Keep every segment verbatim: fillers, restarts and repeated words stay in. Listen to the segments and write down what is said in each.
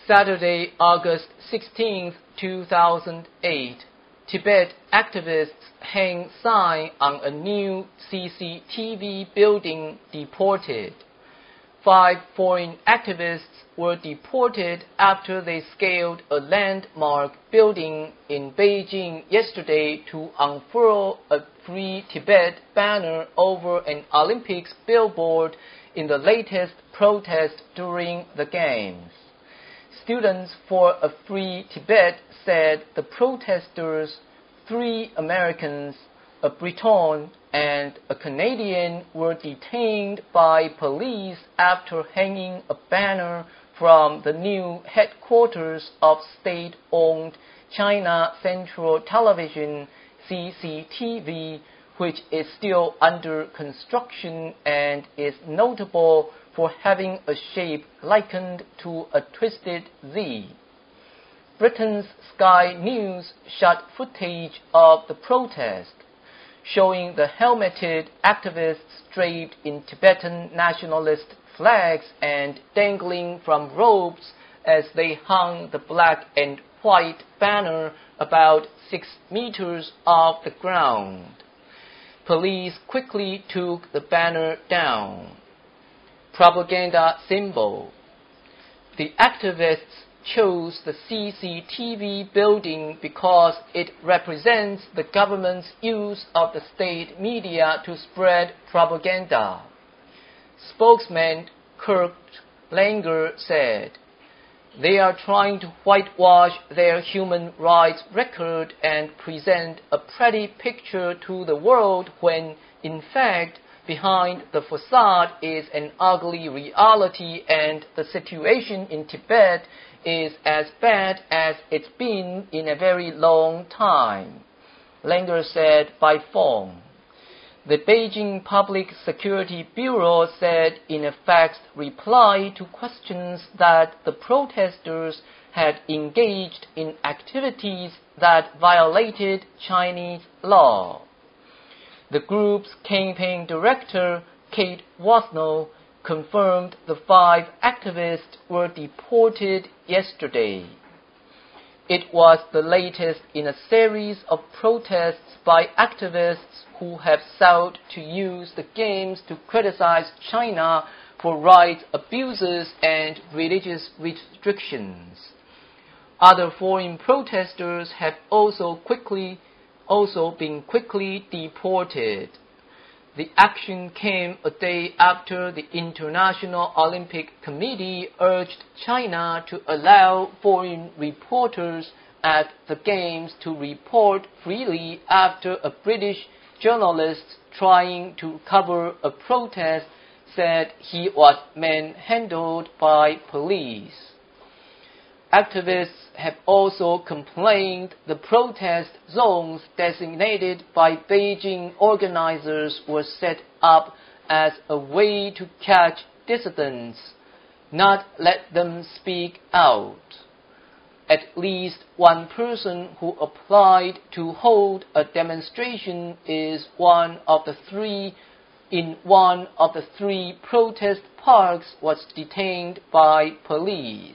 Saturday, August sixteenth, two thousand eight, Tibet activists hang sign on a new C C T V building deported. Five foreign activists were deported after they scaled a landmark building in Beijing yesterday to unfurl a Free Tibet banner over an Olympics billboard in the latest protest during the Games. Students for a Free Tibet said the protesters, three Americans, a Briton, and a Canadian, were detained by police after hanging a banner from the new headquarters of state-owned China Central Television, C C T V, which is still under construction and is notable for having a shape likened to a twisted Z. Britain's Sky News shot footage of the protest, showing the helmeted activists draped in Tibetan nationalist flags and dangling from ropes as they hung the black and white banner about six meters off the ground. Police quickly took the banner down. Propaganda symbol. The activists chose the C C T V building because it represents the government's use of the state media to spread propaganda. Spokesman Kurt Langer said, "They are trying to whitewash their human rights record and present a pretty picture to the world when, in fact, behind the facade is an ugly reality, and the situation in Tibet is as bad as it's been in a very long time," Langer said by phone. The Beijing Public Security Bureau said in a faxed reply to questions that the protesters had engaged in activities that violated Chinese law. The group's campaign director, Kate Wasnell, confirmed the five activists were deported yesterday. It was the latest in a series of protests by activists who have sought to use the Games to criticize China for rights abuses and religious restrictions. Other foreign protesters have also quickly also been quickly deported. The action came a day after the International Olympic Committee urged China to allow foreign reporters at the Games to report freely after a British journalist trying to cover a protest said he was manhandled by police. Activists have also complained the protest zones designated by Beijing organizers were set up as a way to catch dissidents, not let them speak out. At least one person who applied to hold a demonstration is one of the three in one of the three protest parks was detained by police.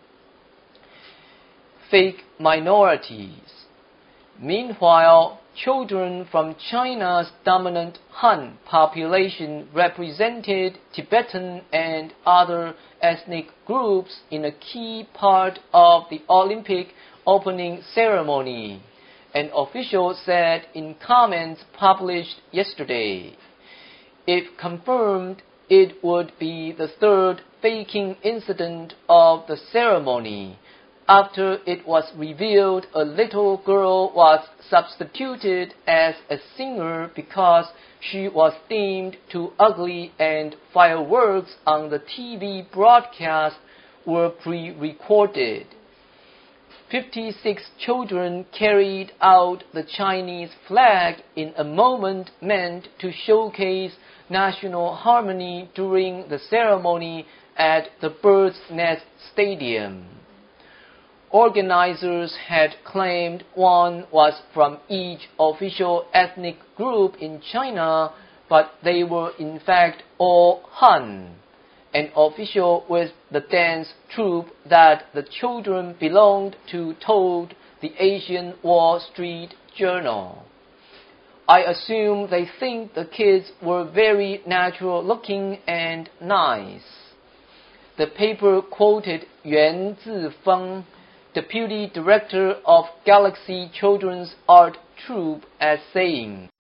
Fake minorities. Meanwhile, children from China's dominant Han population represented Tibetan and other ethnic groups in a key part of the Olympic opening ceremony, an official said in comments published yesterday. If confirmed, it would be the third faking incident of the ceremony, after it was revealed a little girl was substituted as a singer because she was deemed too ugly and fireworks on the T V broadcast were pre-recorded. fifty-six children carried out the Chinese flag in a moment meant to showcase national harmony during the ceremony at the Bird's Nest Stadium. Organizers had claimed one was from each official ethnic group in China, but they were in fact all Han. an official with the dance troupe that the children belonged to told the Asian Wall Street Journal. I assume they think the kids were very natural looking and nice. The paper quoted Yuan Zifeng, deputy director of Galaxy Children's Art Troupe, as saying,